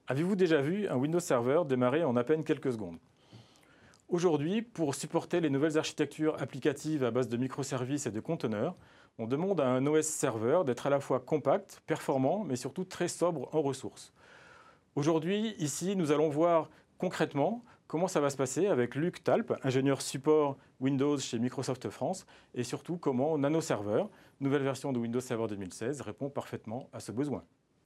Avez-vous déjà vu un Windows Server démarrer en à peine quelques secondes? Aujourd'hui, pour supporter les nouvelles architectures applicatives à base de microservices et de conteneurs, on demande à un OS serveur d'être à la fois compact, performant, mais surtout très sobre en ressources. Aujourd'hui, ici, nous allons voir concrètement comment ça va se passer avec Luc Talp, ingénieur support Windows chez Microsoft France, et surtout comment Nano Server, nouvelle version de Windows Server 2016, répond parfaitement à ce besoin.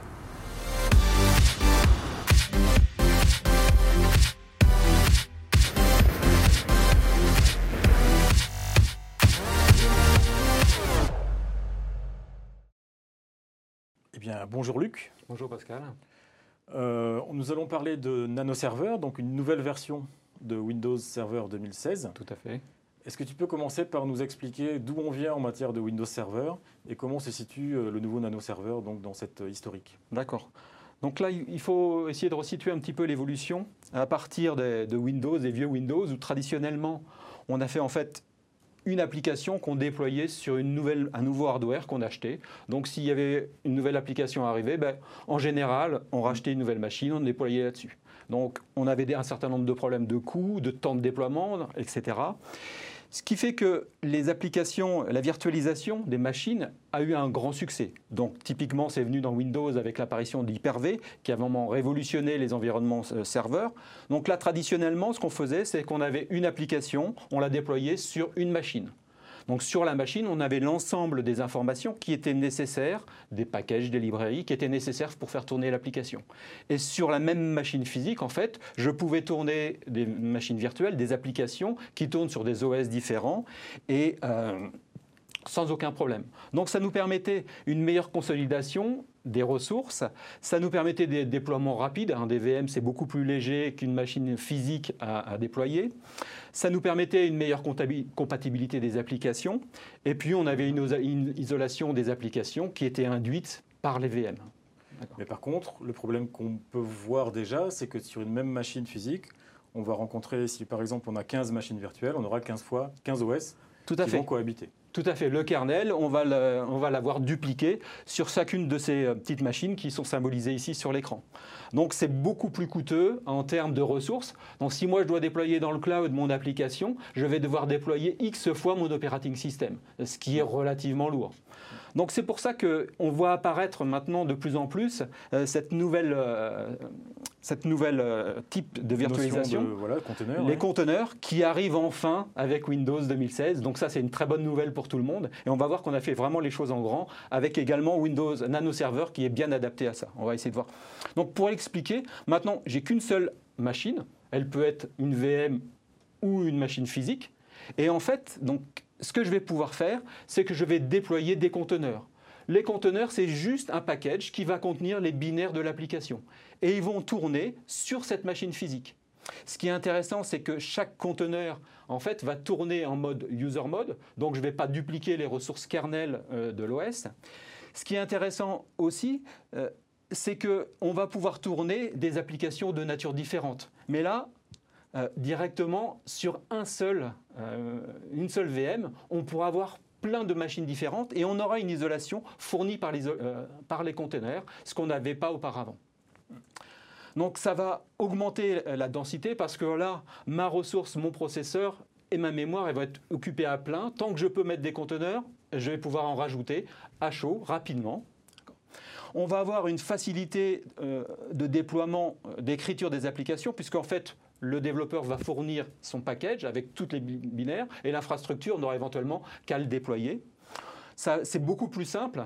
Eh bien, bonjour Luc. Bonjour Pascal. Nous allons parler de Nano Server, donc une nouvelle version de Windows Server 2016. Tout à fait. Est-ce que tu peux commencer par nous expliquer d'où on vient en matière de Windows Server et comment se situe le nouveau Nano Server donc, dans cette historique? D'accord. Donc là, il faut essayer de resituer un petit peu l'évolution à partir de Windows, des vieux Windows, où traditionnellement, on a fait en fait une application qu'on déployait sur un nouveau hardware qu'on achetait. Donc s'il y avait une nouvelle application à arriver, en général, on rachetait une nouvelle machine, on déployait là-dessus. Donc on avait un certain nombre de problèmes de coûts, de temps de déploiement, etc. Ce qui fait que les applications, la virtualisation des machines a eu un grand succès. Donc typiquement, c'est venu dans Windows avec l'apparition d'Hyper-V qui a vraiment révolutionné les environnements serveurs. Donc là, traditionnellement, ce qu'on faisait, c'est qu'on avait une application, on la déployait sur une machine. Donc sur la machine, on avait l'ensemble des informations qui étaient nécessaires, des packages, des librairies, qui étaient nécessaires pour faire tourner l'application. Et sur la même machine physique, en fait, je pouvais tourner des machines virtuelles, des applications qui tournent sur des OS différents et sans aucun problème. Donc ça nous permettait une meilleure consolidation des ressources, ça nous permettait des déploiements rapides, des VM c'est beaucoup plus léger qu'une machine physique à déployer, ça nous permettait une meilleure compatibilité des applications, et puis on avait une isolation des applications qui était induite par les VM. Mais par contre, le problème qu'on peut voir déjà, c'est que sur une même machine physique, on va rencontrer, si par exemple on a 15 machines virtuelles, on aura 15 fois 15 OS qui vont cohabiter. Tout à fait. Le kernel, on va l'avoir dupliqué sur chacune de ces petites machines qui sont symbolisées ici sur l'écran. Donc c'est beaucoup plus coûteux en termes de ressources. Donc si moi je dois déployer dans le cloud mon application, je vais devoir déployer X fois mon operating system, ce qui est relativement lourd. Donc c'est pour ça qu'on voit apparaître maintenant de plus en plus cette nouvelle type de virtualisation, les conteneurs qui arrivent enfin avec Windows 2016. Donc ça c'est une très bonne nouvelle pour tout le monde. Et on va voir qu'on a fait vraiment les choses en grand avec également Windows Nano Server qui est bien adapté à ça. On va essayer de voir. Donc pour l'expliquer, maintenant j'ai qu'une seule machine. Elle peut être une VM ou une machine physique. Et en fait, donc, ce que je vais pouvoir faire, c'est que je vais déployer des conteneurs. Les conteneurs, c'est juste un package qui va contenir les binaires de l'application. Et ils vont tourner sur cette machine physique. Ce qui est intéressant, c'est que chaque conteneur, en fait, va tourner en mode user mode. Donc, je ne vais pas dupliquer les ressources kernel de l'OS. Ce qui est intéressant aussi, c'est qu'on va pouvoir tourner des applications de nature différente. Mais là, directement sur une seule VM, on pourra avoir plein de machines différentes et on aura une isolation fournie par les containers, ce qu'on n'avait pas auparavant. Donc ça va augmenter la densité parce que là, ma ressource, mon processeur et ma mémoire, elle va être occupée à plein. Tant que je peux mettre des conteneurs, je vais pouvoir en rajouter à chaud, rapidement. On va avoir une facilité de déploiement, d'écriture des applications, puisqu'en fait, le développeur va fournir son package avec toutes les binaires et l'infrastructure n'aura éventuellement qu'à le déployer. C'est beaucoup plus simple.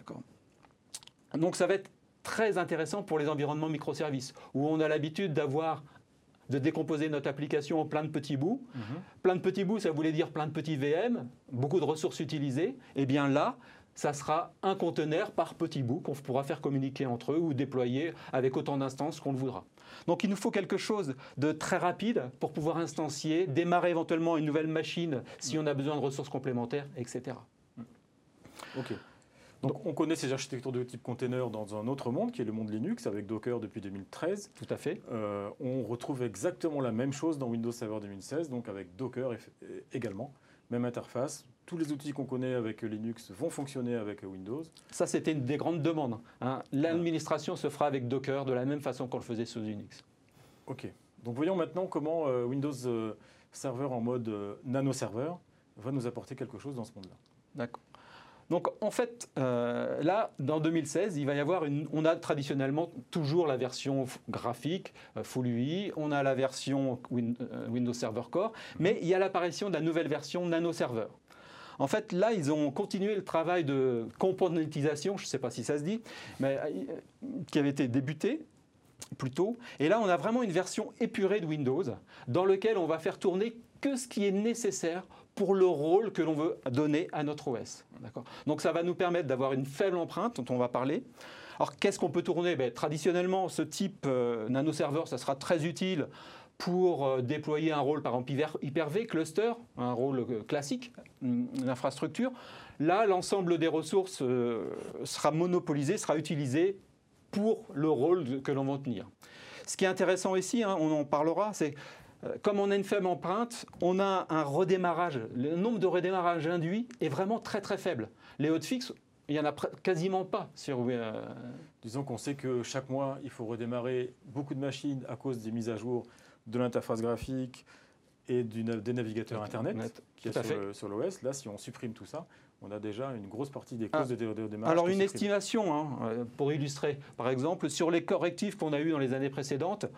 Donc ça va être très intéressant pour les environnements microservices, où on a l'habitude de décomposer notre application en plein de petits bouts. Plein de petits bouts, ça voulait dire plein de petits VM, beaucoup de ressources utilisées. Et bien là, ça sera un conteneur par petit bout qu'on pourra faire communiquer entre eux ou déployer avec autant d'instances qu'on le voudra. Donc il nous faut quelque chose de très rapide pour pouvoir instancier, démarrer éventuellement une nouvelle machine si on a besoin de ressources complémentaires, etc. Ok. Donc on connaît ces architectures de type container dans un autre monde qui est le monde Linux avec Docker depuis 2013. Tout à fait. On retrouve exactement la même chose dans Windows Server 2016, donc avec Docker également. Même interface, tous les outils qu'on connaît avec Linux vont fonctionner avec Windows. Ça, c'était une des grandes demandes. Hein. L'administration se fera avec Docker de la même façon qu'on le faisait sous Unix. OK. Donc voyons maintenant comment Windows Server en mode nano serveur va nous apporter quelque chose dans ce monde-là. D'accord. Donc en fait, là, dans 2016, il va y avoir on a traditionnellement toujours la version graphique, Full UI, on a la version Windows Server Core, mais il y a l'apparition de la nouvelle version Nano Server. En fait, là, ils ont continué le travail de componentisation, je ne sais pas si ça se dit, mais qui avait été débuté plus tôt. Et là, on a vraiment une version épurée de Windows dans laquelle on va faire tourner que ce qui est nécessaire pour le rôle que l'on veut donner à notre OS. Donc ça va nous permettre d'avoir une faible empreinte dont on va parler. Alors qu'est-ce qu'on peut tourner? Traditionnellement, ce type nano serveur, ça sera très utile pour déployer un rôle, par exemple Hyper-V, cluster, un rôle classique, l'infrastructure. Là, l'ensemble des ressources sera monopolisé, sera utilisé pour le rôle que l'on va tenir. Ce qui est intéressant ici, hein, on en parlera, c'est comme on a une faible empreinte, on a un redémarrage. Le nombre de redémarrages induits est vraiment très très faible. Les hotfix, il n'y en a quasiment pas sur... Disons qu'on sait que chaque mois, il faut redémarrer beaucoup de machines à cause des mises à jour de l'interface graphique et des navigateurs Internet qui est sur l'OS. Là, si on supprime tout ça, on a déjà une grosse partie des causes de démarrage. Alors une estimation, hein, pour illustrer, par exemple, sur les correctifs qu'on a eus dans les années précédentes,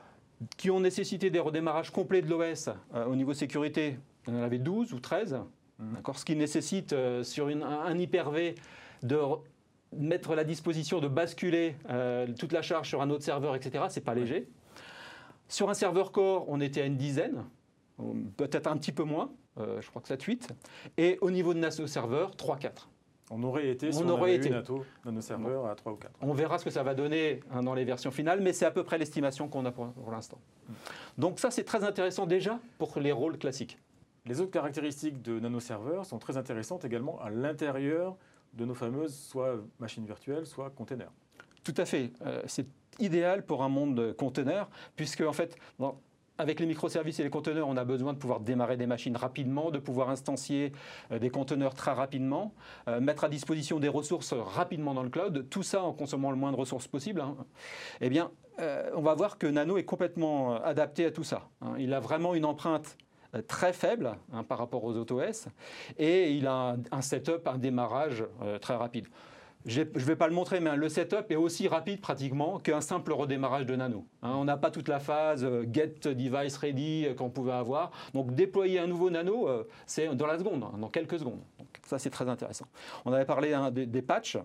qui ont nécessité des redémarrages complets de l'OS au niveau sécurité, il y en avait 12 ou 13, ce qui nécessite sur un Hyper-V de mettre à la disposition de basculer toute la charge sur un autre serveur, etc. C'est pas léger. Sur un serveur core, on était à une dizaine, peut-être un petit peu moins, je crois que 7-8. Et au niveau de Nano serveur, 3-4. On aurait été si on avait eu Nano serveur à 3 ou 4. On verra ce que ça va donner dans les versions finales, mais c'est à peu près l'estimation qu'on a pour l'instant. Donc ça, c'est très intéressant déjà pour les rôles classiques. Les autres caractéristiques de Nano serveur sont très intéressantes également à l'intérieur de nos fameuses soit machines virtuelles, soit containers. Tout à fait. C'est idéal pour un monde de containers, puisque en fait, avec les microservices et les conteneurs, on a besoin de pouvoir démarrer des machines rapidement, de pouvoir instancier des conteneurs très rapidement, mettre à disposition des ressources rapidement dans le cloud, tout ça en consommant le moins de ressources possible. Hein. Eh bien, on va voir que Nano est complètement adapté à tout ça. Hein. Il a vraiment une empreinte très faible par rapport aux AutoOS et il a un setup, un démarrage très rapide. Je ne vais pas le montrer, mais le setup est aussi rapide pratiquement qu'un simple redémarrage de Nano. On n'a pas toute la phase get device ready qu'on pouvait avoir. Donc déployer un nouveau Nano, c'est dans la seconde, dans quelques secondes. Donc, ça, c'est très intéressant. On avait parlé des patchs.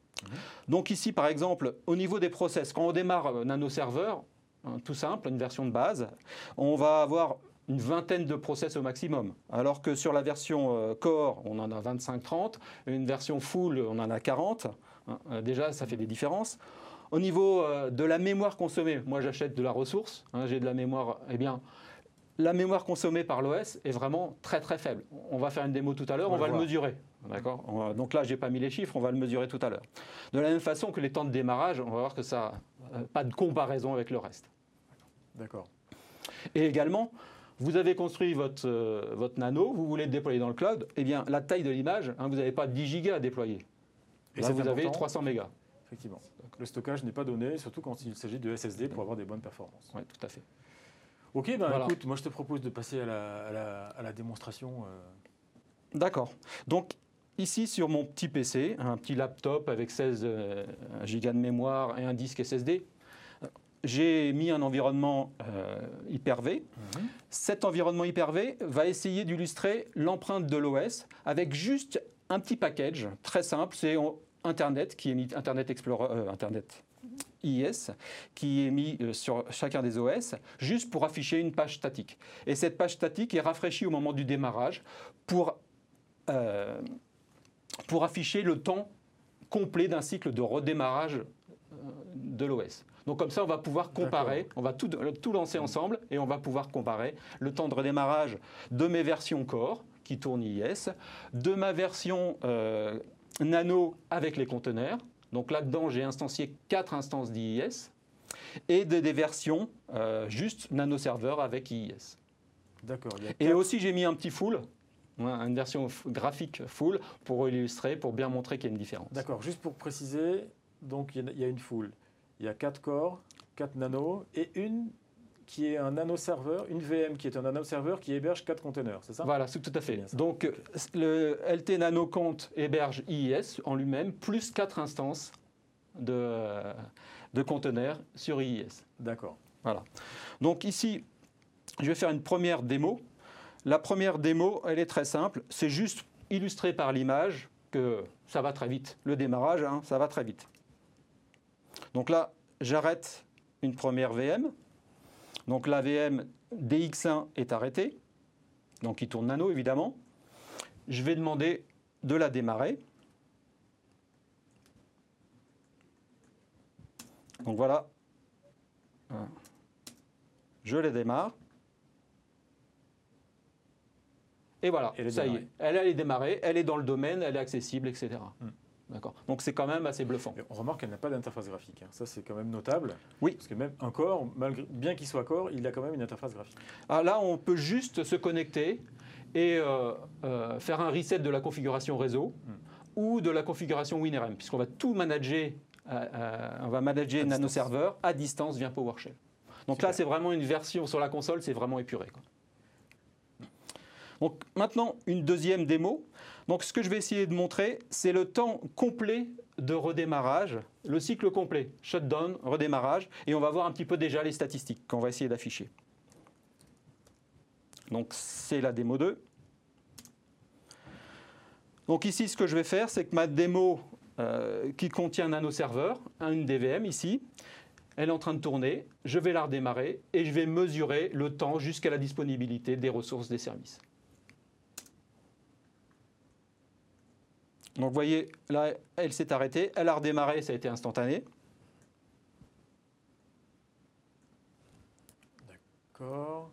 Donc ici, par exemple, au niveau des process, quand on démarre Nano Server, tout simple, une version de base, on va avoir une vingtaine de process au maximum. Alors que sur la version Core, on en a 25-30, une version Full, on en a 40. Déjà, ça fait des différences. Au niveau de la mémoire consommée, moi j'achète de la ressource, j'ai de la mémoire, eh bien, la mémoire consommée par l'OS est vraiment très très faible. On va faire une démo tout à l'heure, on va le mesurer. D'accord. Donc là, je n'ai pas mis les chiffres, on va le mesurer tout à l'heure. De la même façon que les temps de démarrage, on va voir que ça n'a pas de comparaison avec le reste. D'accord. Et également, vous avez construit votre Nano, vous voulez le déployer dans le cloud, eh bien la taille de l'image, vous n'avez pas 10 gigas à déployer. Et là, vous avez 300 mégas. Effectivement. Le stockage n'est pas donné, surtout quand il s'agit de SSD pour avoir des bonnes performances. Oui, tout à fait. Ok, voilà. Écoute, moi je te propose de passer à la démonstration. D'accord. Donc ici sur mon petit PC, un petit laptop avec 16 gigas de mémoire et un disque SSD, j'ai mis un environnement Hyper-V. Cet environnement Hyper-V va essayer d'illustrer l'empreinte de l'OS avec juste un petit package très simple. C'est Internet qui est mis Internet Explorer, Internet IIS, qui est mis sur chacun des OS, juste pour afficher une page statique. Et cette page statique est rafraîchie au moment du démarrage pour afficher le temps complet d'un cycle de redémarrage de l'OS. Donc comme ça, on va pouvoir comparer, on va tout lancer ensemble et on va pouvoir comparer le temps de redémarrage de mes versions Core, qui tournent IIS, de ma version Nano avec les conteneurs. Donc là-dedans, j'ai instancié 4 instances d'IIS et des versions juste Nano Server avec IIS. D'accord. Et aussi, j'ai mis un petit full une version graphique full pour illustrer, pour bien montrer qu'il y a une différence. D'accord, juste pour préciser, donc il y a une full. Il y a 4 corps, 4 nanos et une qui est un nano-serveur, une VM qui est un nano-serveur qui héberge 4 conteneurs, c'est ça? Voilà, c'est tout à fait. Donc le LT Nano Compte héberge IIS en lui-même, plus 4 instances de conteneurs sur IIS. D'accord. Voilà. Donc ici, je vais faire une première démo. La première démo, elle est très simple. C'est juste illustré par l'image que ça va très vite. Le démarrage, hein, ça va très vite. Donc là, j'arrête une première VM. Donc la VM DX1 est arrêtée. Donc il tourne nano, évidemment. Je vais demander de la démarrer. Donc voilà. Je la démarre. Et voilà, ça y est. Elle est démarrée, elle est dans le domaine, elle est accessible, etc. D'accord. Donc c'est quand même assez bluffant. On remarque qu'elle n'a pas d'interface graphique. Hein. Ça, c'est quand même notable. Oui. Parce que même un corps, bien qu'il soit corps, il a quand même une interface graphique. Ah, là, on peut juste se connecter et faire un reset de la configuration réseau ou de la configuration WinRM, puisqu'on va tout manager, on va manager NanoServer à distance via PowerShell. Donc super. Là, c'est vraiment une version sur la console, c'est vraiment épuré, quoi. Donc maintenant, une deuxième démo. Donc ce que je vais essayer de montrer, c'est le temps complet de redémarrage, le cycle complet, shutdown, redémarrage, et on va voir un petit peu déjà les statistiques qu'on va essayer d'afficher. Donc c'est la démo 2. Donc ici, ce que je vais faire, c'est que ma démo qui contient NanoServer, une DVM ici, elle est en train de tourner, je vais la redémarrer et je vais mesurer le temps jusqu'à la disponibilité des ressources des services. Donc vous voyez, là, elle s'est arrêtée, elle a redémarré, ça a été instantané. D'accord.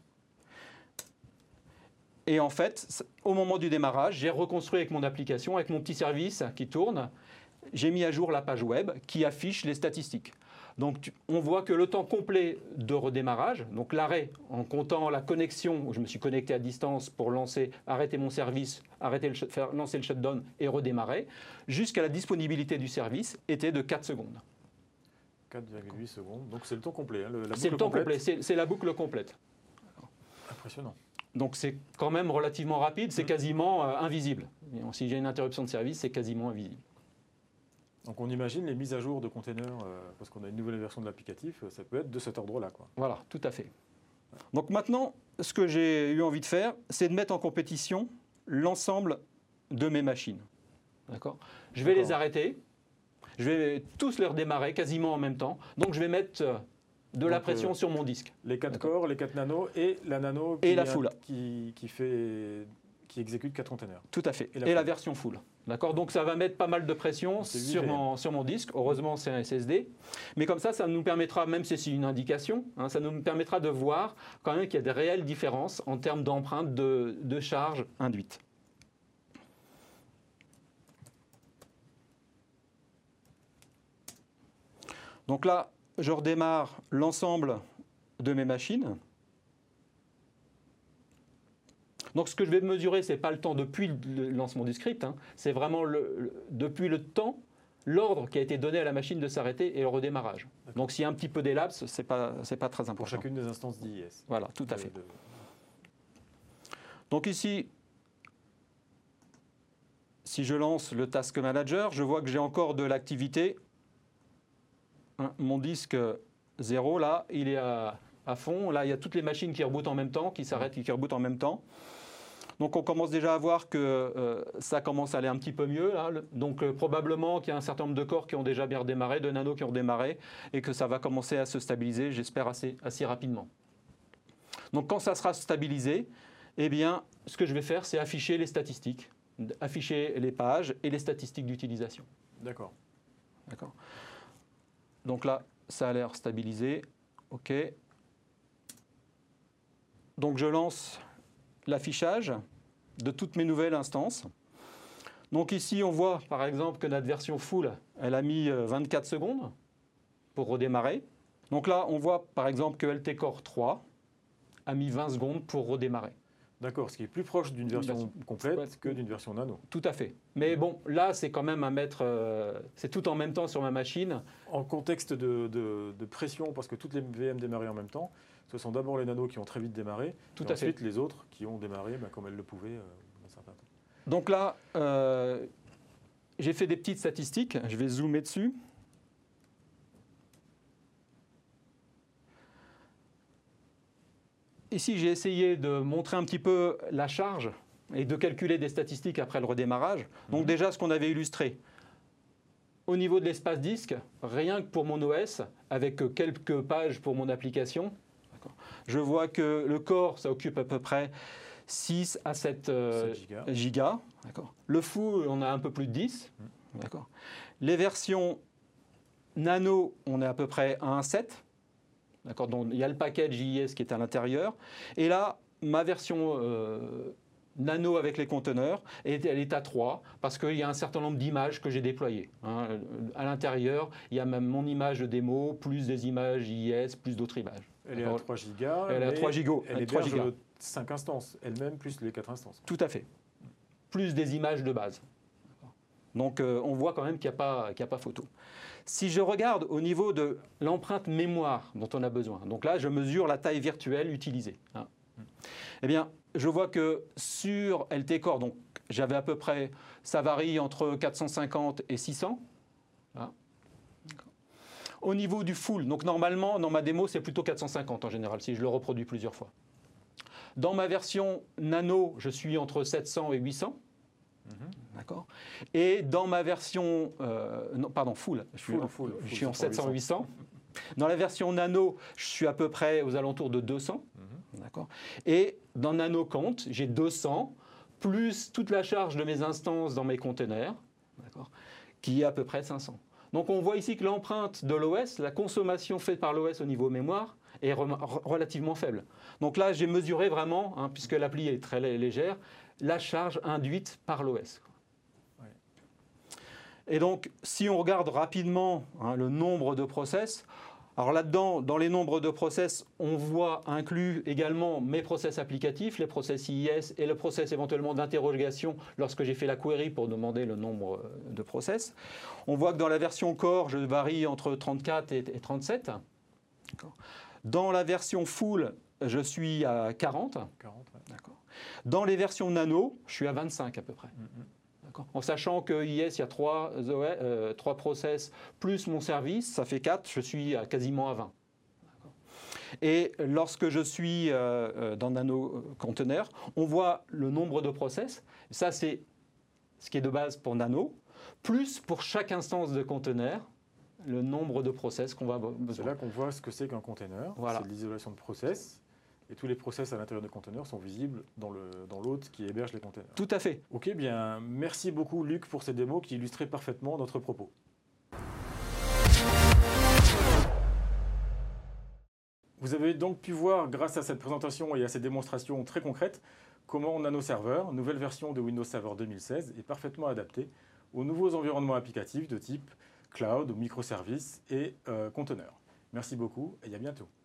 Et en fait, au moment du démarrage, j'ai reconstruit avec mon application, avec mon petit service qui tourne, j'ai mis à jour la page web qui affiche les statistiques. Donc on voit que le temps complet de redémarrage, donc l'arrêt en comptant la connexion, où je me suis connecté à distance pour arrêter mon service, lancer le shutdown et redémarrer, jusqu'à la disponibilité du service était de 4 secondes. 4,8 secondes, donc c'est le temps complet. Hein, c'est le temps complet, c'est la boucle complète. Impressionnant. Donc c'est quand même relativement rapide, c'est quasiment invisible. Si j'ai une interruption de service, c'est quasiment invisible. Donc on imagine les mises à jour de containers, parce qu'on a une nouvelle version de l'applicatif, ça peut être de cet ordre-là, quoi. Voilà, tout à fait. Donc maintenant, ce que j'ai eu envie de faire, c'est de mettre en compétition l'ensemble de mes machines. D'accord. Je vais les arrêter, je vais tous les redémarrer quasiment en même temps. Donc je vais mettre de la pression sur mon disque. Les 4 corps, les 4 nanos et la nano qui exécute 4 containers. Tout à fait. Et la version full. D'accord. Donc ça va mettre pas mal de pression sur mon disque. Heureusement, c'est un SSD. Mais comme ça nous permettra, même si c'est une indication, hein, ça nous permettra de voir quand même qu'il y a des réelles différences en termes d'empreinte de charge induite. Donc là, je redémarre l'ensemble de mes machines. Donc ce que je vais mesurer, ce n'est pas le temps depuis le lancement du script, hein, c'est vraiment depuis le temps, l'ordre qui a été donné à la machine de s'arrêter et le redémarrage. Donc s'il y a un petit peu d'élapse, ce n'est pas très important. Pour chacune des instances d'IIS. Voilà, tout à fait. Donc ici, si je lance le Task Manager, je vois que j'ai encore de l'activité. Mon disque 0, là, il est à fond. Là, il y a toutes les machines qui rebootent en même temps, qui s'arrêtent et qui rebootent en même temps. Donc on commence déjà à voir que ça commence à aller un petit peu mieux. Là. Donc probablement qu'il y a un certain nombre de corps qui ont déjà bien redémarré, de nanos qui ont redémarré, et que ça va commencer à se stabiliser, j'espère, assez rapidement. Donc quand ça sera stabilisé, eh bien, ce que je vais faire, c'est afficher les statistiques, afficher les pages et les statistiques d'utilisation. D'accord. D'accord. Donc là, ça a l'air stabilisé. OK. Donc je lance l'affichage de toutes mes nouvelles instances. Donc ici, on voit par exemple que notre version full, elle a mis 24 secondes pour redémarrer. Donc là, on voit par exemple que LT Core 3 a mis 20 secondes pour redémarrer. D'accord, ce qui est plus proche d'une version complète que d'une version nano. Tout à fait. Mais bon, là, c'est quand même à mettre... c'est tout en même temps sur ma machine. En contexte de pression, parce que toutes les VM démarraient en même temps, ce sont d'abord les nanos qui ont très vite démarré, et ensuite les autres qui ont démarré comme elles le pouvaient dans un certain temps. Donc là, j'ai fait des petites statistiques. Je vais zoomer dessus. Ici, j'ai essayé de montrer un petit peu la charge et de calculer des statistiques après le redémarrage. Donc déjà, ce qu'on avait illustré. Au niveau de l'espace disque, rien que pour mon OS, avec quelques pages pour mon application, je vois que le core, ça occupe à peu près 6 à 7 gigas. Le full, on a un peu plus de 10. Les versions nano, on est à peu près à 1,7. Donc il y a le package JS qui est à l'intérieur. Et là, ma version nano avec les conteneurs, elle est à 3 parce qu'il y a un certain nombre d'images que j'ai déployées. À l'intérieur, il y a même mon image de démo, plus des images JS, plus d'autres images. Elle est à 3 gigas. Elle est à 3 gigas. Elle héberge 5 instances, elle-même plus les 4 instances. Tout à fait. Plus des images de base. Donc on voit quand même qu'il n'y a pas photo. Si je regarde au niveau de l'empreinte mémoire dont on a besoin, donc là je mesure la taille virtuelle utilisée. Eh bien, je vois que sur LT Core, donc j'avais à peu près, ça varie entre 450 et 600. Au niveau du full, donc normalement dans ma démo c'est plutôt 450 en général, si je le reproduis plusieurs fois. Dans ma version nano, je suis entre 700 et 800. D'accord. Et dans ma version, full, je suis en 700-800. Dans la version nano, je suis à peu près aux alentours de 200. D'accord. Et dans Nano Compte, j'ai 200, plus toute la charge de mes instances dans mes containers, qui est à peu près 500. Donc on voit ici que l'empreinte de l'OS, la consommation faite par l'OS au niveau mémoire, est relativement faible. Donc là, j'ai mesuré vraiment, puisque l'appli est très légère, la charge induite par l'OS. Et donc, si on regarde rapidement le nombre de process, alors là-dedans, dans les nombres de process, on voit inclus également mes process applicatifs, les process IIS et le process éventuellement d'interrogation lorsque j'ai fait la query pour demander le nombre de process. On voit que dans la version Core, je varie entre 34 et 37. Dans la version Full, je suis à 40. Dans les versions Nano, je suis à 25 à peu près. En sachant que IS, il y a 3 process plus mon service, ça fait 4, je suis quasiment à 20. Et lorsque je suis dans Nano Container, on voit le nombre de process. Ça, c'est ce qui est de base pour Nano, plus pour chaque instance de conteneur, le nombre de process qu'on va besoin. C'est là qu'on voit ce que c'est qu'un container. C'est l'isolation de process. Et tous les process à l'intérieur des conteneurs sont visibles dans l'hôte qui héberge les conteneurs. Tout à fait. Ok, bien, merci beaucoup Luc pour ces démos qui illustraient parfaitement notre propos. Vous avez donc pu voir, grâce à cette présentation et à ces démonstrations très concrètes, comment Nano Server, nouvelle version de Windows Server 2016, est parfaitement adaptée aux nouveaux environnements applicatifs de type cloud ou microservices et conteneurs. Merci beaucoup et à bientôt.